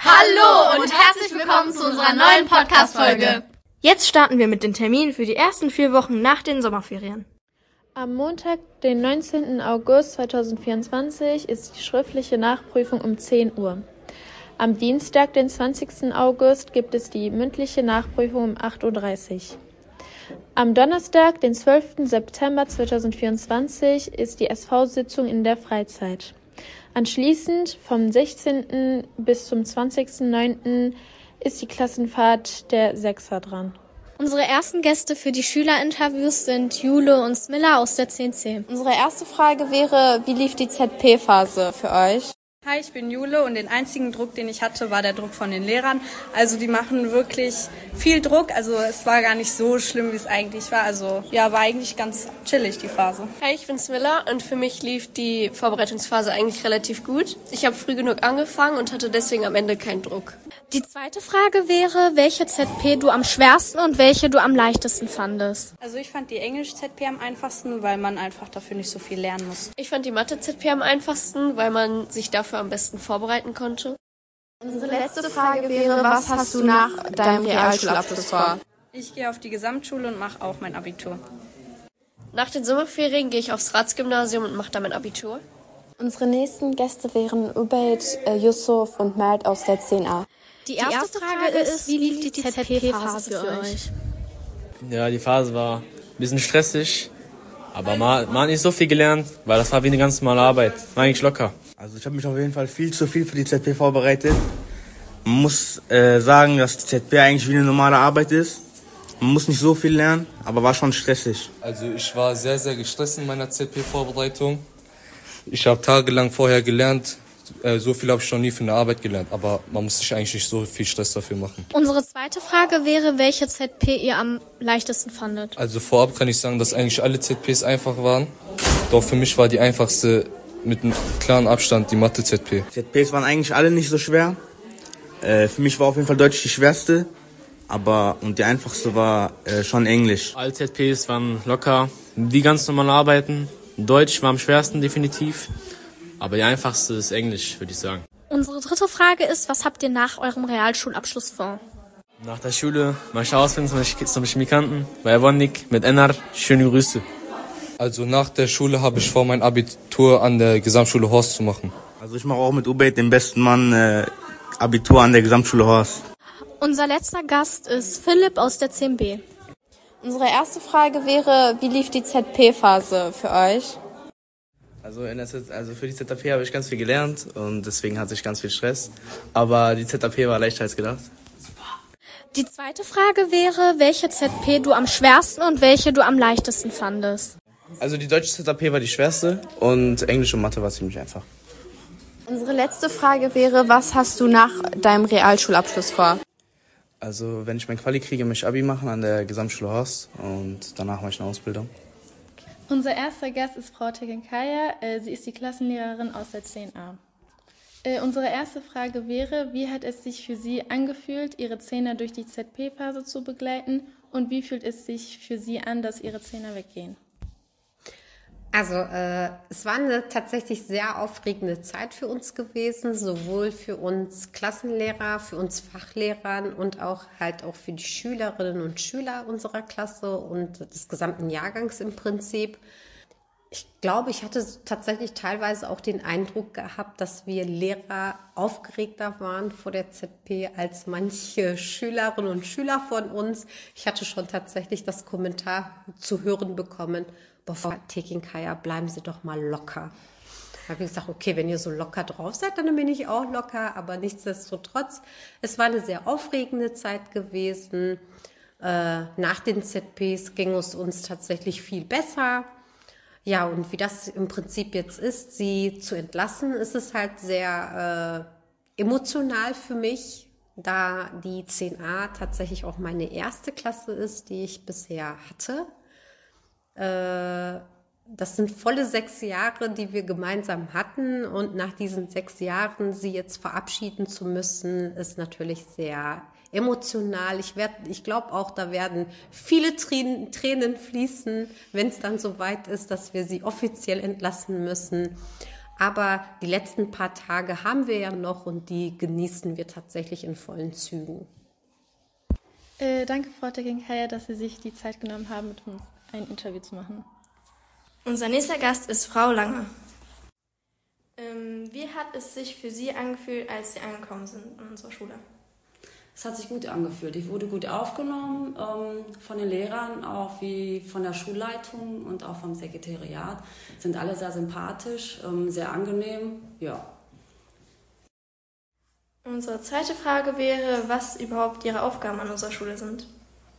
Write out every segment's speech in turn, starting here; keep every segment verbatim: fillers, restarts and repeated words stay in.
Hallo und herzlich willkommen zu unserer neuen Podcast-Folge. Jetzt starten wir mit den Terminen für die ersten vier Wochen nach den Sommerferien. Am Montag, den neunzehnten August zweitausendvierundzwanzig, ist die schriftliche Nachprüfung um zehn Uhr. Am Dienstag, den zwanzigsten August, gibt es die mündliche Nachprüfung um acht Uhr dreißig. Am Donnerstag, den zwölften September zweitausendvierundzwanzig, ist die S V-Sitzung in der Freizeit. Anschließend, vom sechzehnten bis zum zwanzigsten neunten ist die Klassenfahrt der Sechser dran. Unsere ersten Gäste für die Schülerinterviews sind Jule und Smilla aus der zehn C. Unsere erste Frage wäre, wie lief die Z P-Phase für euch? Hi, ich bin Jule und den einzigen Druck, den ich hatte, war der Druck von den Lehrern. Also die machen wirklich viel Druck, also es war gar nicht so schlimm, wie es eigentlich war. Also ja, war eigentlich ganz chillig, die Phase. Hi, ich bin Smilla und für mich lief die Vorbereitungsphase eigentlich relativ gut. Ich habe früh genug angefangen und hatte deswegen am Ende keinen Druck. Die zweite Frage wäre, welche Z P du am schwersten und welche du am leichtesten fandest. Also ich fand die Englisch-Z P am einfachsten, weil man einfach dafür nicht so viel lernen muss. Ich fand die Mathe-Z P am einfachsten, weil man sich dafür am besten vorbereiten konnte. Unsere letzte Frage wäre, was hast du nach deinem Realschulabschluss vor? Ich gehe auf die Gesamtschule und mache auch mein Abitur. Nach den Sommerferien gehe ich aufs Ratsgymnasium und mache da mein Abitur. Unsere nächsten Gäste wären Ubaid, Yusuf und Mert aus der zehn A. Die erste, die erste Frage, Frage ist, wie lief die Z P-Phase für euch? Ja, die Phase war ein bisschen stressig, aber man, man hat nicht so viel gelernt, weil das war wie eine ganz normale Arbeit. War eigentlich locker. Also ich habe mich auf jeden Fall viel zu viel für die Z P vorbereitet. Man muss äh, sagen, dass die Z P eigentlich wie eine normale Arbeit ist. Man muss nicht so viel lernen, aber war schon stressig. Also ich war sehr, sehr gestresst in meiner Z P-Vorbereitung. Ich habe tagelang vorher gelernt. Äh, so viel habe ich noch nie für eine Arbeit gelernt, aber man muss sich eigentlich nicht so viel Stress dafür machen. Unsere zweite Frage wäre, welche Z P ihr am leichtesten fandet. Also vorab kann ich sagen, dass eigentlich alle Z Ps einfach waren. Doch für mich war die einfachste mit einem klaren Abstand die Mathe-Z P. Z Ps waren eigentlich alle nicht so schwer. Äh, für mich war auf jeden Fall Deutsch die schwerste, aber und die einfachste war äh, schon Englisch. Alle Z Ps waren locker, wie ganz normale Arbeiten. Deutsch war am schwersten definitiv, aber die einfachste ist Englisch, würde ich sagen. Unsere dritte Frage ist, was habt ihr nach eurem Realschulabschluss vor? Nach der Schule mal ausfinden zum Chemikanten bei Wonnik mit Ennar. Schöne Grüße. Also nach der Schule habe ich vor, mein Abitur an der Gesamtschule Horst zu machen. Also ich mache auch mit Ubaid, dem besten Mann, äh, Abitur an der Gesamtschule Horst. Unser letzter Gast ist Philipp aus der zehn B. Unsere erste Frage wäre, wie lief die Z P-Phase für euch? Also, in der Z- also für die Z P habe ich ganz viel gelernt und deswegen hatte ich ganz viel Stress. Aber die Z P war leichter als gedacht. Die zweite Frage wäre, welche Z P du am schwersten und welche du am leichtesten fandest. Also die deutsche Z P war die schwerste und Englisch und Mathe war ziemlich einfach. Unsere letzte Frage wäre, was hast du nach deinem Realschulabschluss vor? Also wenn ich mein Quali kriege, möchte ich Abi machen an der Gesamtschule Horst und danach mache ich eine Ausbildung. Unser erster Gast ist Frau Tekenkaya. Sie ist die Klassenlehrerin aus der zehn A. Unsere erste Frage wäre, wie hat es sich für Sie angefühlt, Ihre Zehner durch die Z P-Phase zu begleiten und wie fühlt es sich für Sie an, dass Ihre Zehner weggehen? Also äh, es war eine tatsächlich sehr aufregende Zeit für uns gewesen, sowohl für uns Klassenlehrer, für uns Fachlehrern und auch halt auch für die Schülerinnen und Schüler unserer Klasse und des gesamten Jahrgangs im Prinzip. Ich glaube, ich hatte tatsächlich teilweise auch den Eindruck gehabt, dass wir Lehrer aufgeregter waren vor der Z P als manche Schülerinnen und Schüler von uns. Ich hatte schon tatsächlich das Kommentar zu hören bekommen, Frau Tekenkaya, bleiben Sie doch mal locker. Da habe ich gesagt, okay, wenn ihr so locker drauf seid, dann bin ich auch locker, aber nichtsdestotrotz, es war eine sehr aufregende Zeit gewesen. Äh, nach den Z Ps ging es uns tatsächlich viel besser. Ja, und wie das im Prinzip jetzt ist, sie zu entlassen, ist es halt sehr äh, emotional für mich, da die zehn A tatsächlich auch meine erste Klasse ist, die ich bisher hatte. Äh, das sind volle sechs Jahre, die wir gemeinsam hatten und nach diesen sechs Jahren sie jetzt verabschieden zu müssen, ist natürlich sehr emotional. Ich, werd, ich glaube auch, da werden viele Tränen, Tränen fließen, wenn es dann soweit ist, dass wir sie offiziell entlassen müssen. Aber die letzten paar Tage haben wir ja noch und die genießen wir tatsächlich in vollen Zügen. Äh, danke, Frau Teckinghayer, dass Sie sich die Zeit genommen haben, mit uns ein Interview zu machen. Unser nächster Gast ist Frau Lange. Ähm, wie hat es sich für Sie angefühlt, als Sie angekommen sind in unserer Schule? Es hat sich gut angefühlt. Ich wurde gut aufgenommen ähm, von den Lehrern, auch wie von der Schulleitung und auch vom Sekretariat. Sind alle sehr sympathisch, ähm, sehr angenehm. Ja. Unsere zweite Frage wäre, was überhaupt Ihre Aufgaben an unserer Schule sind.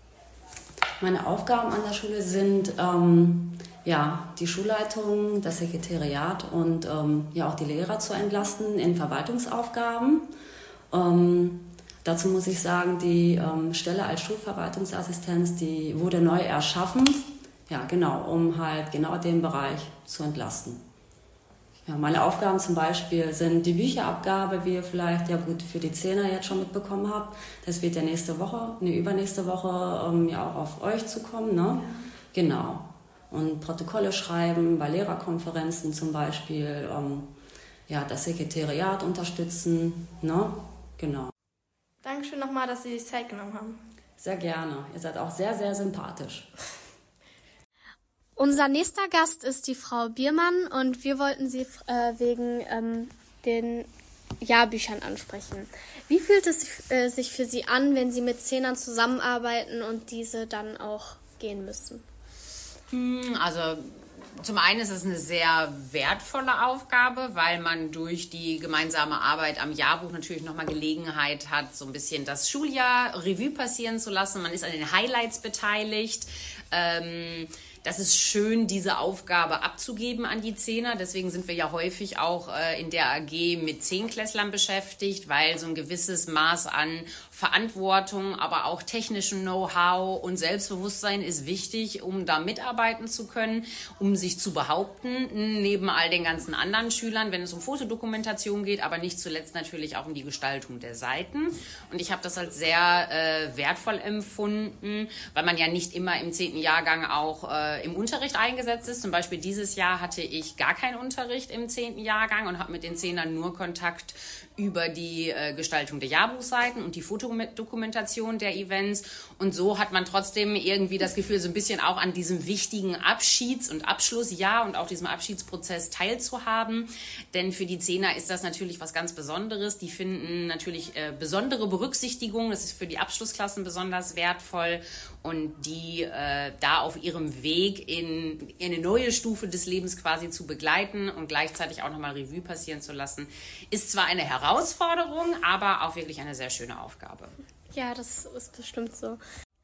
Meine Aufgaben an der Schule sind ähm, ja, die Schulleitung, das Sekretariat und ähm, ja, auch die Lehrer zu entlasten in Verwaltungsaufgaben. Ähm, Dazu muss ich sagen, die ähm, Stelle als Schulverwaltungsassistenz, die wurde neu erschaffen, ja genau, um halt genau den Bereich zu entlasten. Ja, meine Aufgaben zum Beispiel sind die Bücherabgabe, wie ihr vielleicht ja gut für die Zehner jetzt schon mitbekommen habt. Das wird ja nächste Woche, ne, übernächste Woche ähm, ja auch auf euch zukommen, ne? Ja. Genau. Und Protokolle schreiben, bei Lehrerkonferenzen zum Beispiel, ähm, ja, das Sekretariat unterstützen, ne? Genau. Dankeschön nochmal, dass Sie sich Zeit genommen haben. Sehr gerne. Ihr seid auch sehr, sehr sympathisch. Unser nächster Gast ist die Frau Biermann und wir wollten Sie äh, wegen ähm, den Jahrbüchern ansprechen. Wie fühlt es äh, sich für Sie an, wenn Sie mit Zehnern zusammenarbeiten und diese dann auch gehen müssen? Also zum einen ist es eine sehr wertvolle Aufgabe, weil man durch die gemeinsame Arbeit am Jahrbuch natürlich nochmal Gelegenheit hat, so ein bisschen das Schuljahr Revue passieren zu lassen. Man ist an den Highlights beteiligt. Ähm, Das ist schön, diese Aufgabe abzugeben an die Zehner. Deswegen sind wir ja häufig auch äh, in der A G mit Zehnklässlern beschäftigt, weil so ein gewisses Maß an Verantwortung, aber auch technischen Know-how und Selbstbewusstsein ist wichtig, um da mitarbeiten zu können, um sich zu behaupten, neben all den ganzen anderen Schülern, wenn es um Fotodokumentation geht, aber nicht zuletzt natürlich auch um die Gestaltung der Seiten. Und ich habe das als sehr äh, wertvoll empfunden, weil man ja nicht immer im zehnten Jahrgang auch äh, im Unterricht eingesetzt ist. Zum Beispiel dieses Jahr hatte ich gar keinen Unterricht im zehnten Jahrgang und habe mit den Zehnern nur Kontakt über die äh, Gestaltung der Jahrbuchseiten und die Fotodokumentation der Events. Und so hat man trotzdem irgendwie das Gefühl, so ein bisschen auch an diesem wichtigen Abschieds- und Abschlussjahr und auch diesem Abschiedsprozess teilzuhaben. Denn für die Zehner ist das natürlich was ganz Besonderes. Die finden natürlich äh, besondere Berücksichtigung. Das ist für die Abschlussklassen besonders wertvoll. Und die äh, da auf ihrem Weg in, in eine neue Stufe des Lebens quasi zu begleiten und gleichzeitig auch nochmal Revue passieren zu lassen, ist zwar eine Herausforderung, aber auch wirklich eine sehr schöne Aufgabe. Ja, das ist bestimmt so.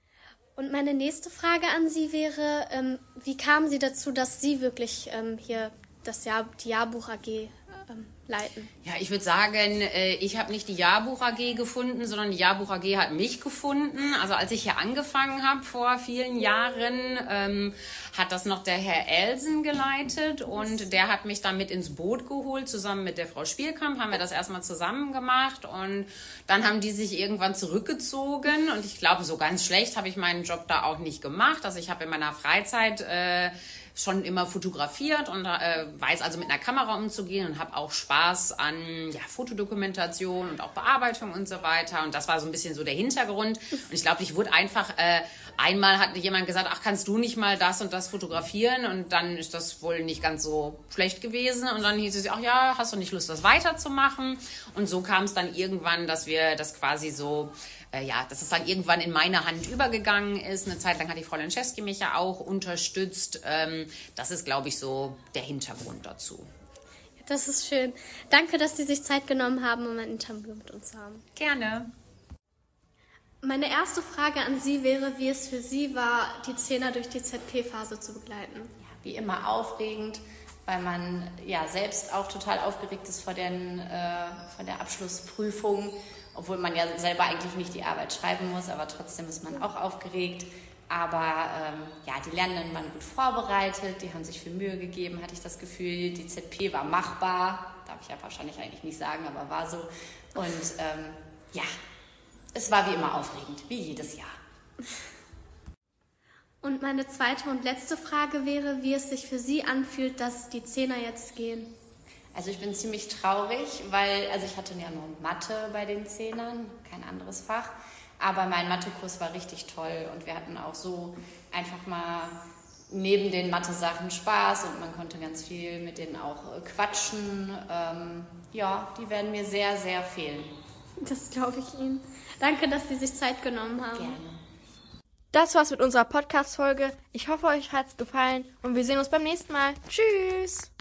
Und meine nächste Frage an Sie wäre, ähm, wie kamen Sie dazu, dass Sie wirklich ähm, hier das Jahr, die Jahrbuch A G ähm, leiten? Ja, ich würde sagen, äh, ich habe nicht die Jahrbuch A G gefunden, sondern die Jahrbuch A G hat mich gefunden. Also als ich hier angefangen habe vor vielen Jahren, ähm, hat das noch der Herr Elsen geleitet und der hat mich dann mit ins Boot geholt. Zusammen mit der Frau Spielkamp haben wir das erstmal zusammen gemacht und dann haben die sich irgendwann zurückgezogen und ich glaube, so ganz schlecht habe ich meinen Job da auch nicht gemacht. Also ich habe in meiner Freizeit äh, schon immer fotografiert und äh, weiß also mit einer Kamera umzugehen und habe auch Spaß an ja, Fotodokumentation und auch Bearbeitung und so weiter. Und das war so ein bisschen so der Hintergrund. Und ich glaube, ich wurde einfach, äh, einmal hat jemand gesagt, ach, kannst du nicht mal das und das fotografieren? Und dann ist das wohl nicht ganz so schlecht gewesen. Und dann hieß es, ach ja, hast du nicht Lust, das weiterzumachen? Und so kam es dann irgendwann, dass wir das quasi so, äh, ja, dass es dann irgendwann in meine Hand übergegangen ist. Eine Zeit lang hat die Frau Lenczewski mich ja auch unterstützt. Ähm, das ist, glaube ich, so der Hintergrund dazu. Das ist schön. Danke, dass Sie sich Zeit genommen haben, um ein Interview mit uns zu haben. Gerne. Meine erste Frage an Sie wäre, wie es für Sie war, die Zehner durch die Z P-Phase zu begleiten. Ja, wie immer aufregend, weil man ja selbst auch total aufgeregt ist vor, den, äh, vor der Abschlussprüfung, obwohl man ja selber eigentlich nicht die Arbeit schreiben muss, aber trotzdem ist man auch aufgeregt. Aber ähm, ja, die Lernenden waren gut vorbereitet, die haben sich viel Mühe gegeben, hatte ich das Gefühl. Die Z P war machbar, darf ich ja wahrscheinlich eigentlich nicht sagen, aber war so. Und ähm, ja, es war wie immer aufregend, wie jedes Jahr. Und meine zweite und letzte Frage wäre, wie es sich für Sie anfühlt, dass die Zehner jetzt gehen. Also ich bin ziemlich traurig, weil, also ich hatte ja nur Mathe bei den Zehnern, kein anderes Fach. Aber mein Mathekurs war richtig toll und wir hatten auch so einfach mal neben den Mathe-Sachen Spaß und man konnte ganz viel mit denen auch quatschen. Ähm, ja, die werden mir sehr, sehr fehlen. Das glaube ich Ihnen. Danke, dass Sie sich Zeit genommen haben. Gerne. Das war's mit unserer Podcast-Folge. Ich hoffe, euch hat's gefallen und wir sehen uns beim nächsten Mal. Tschüss!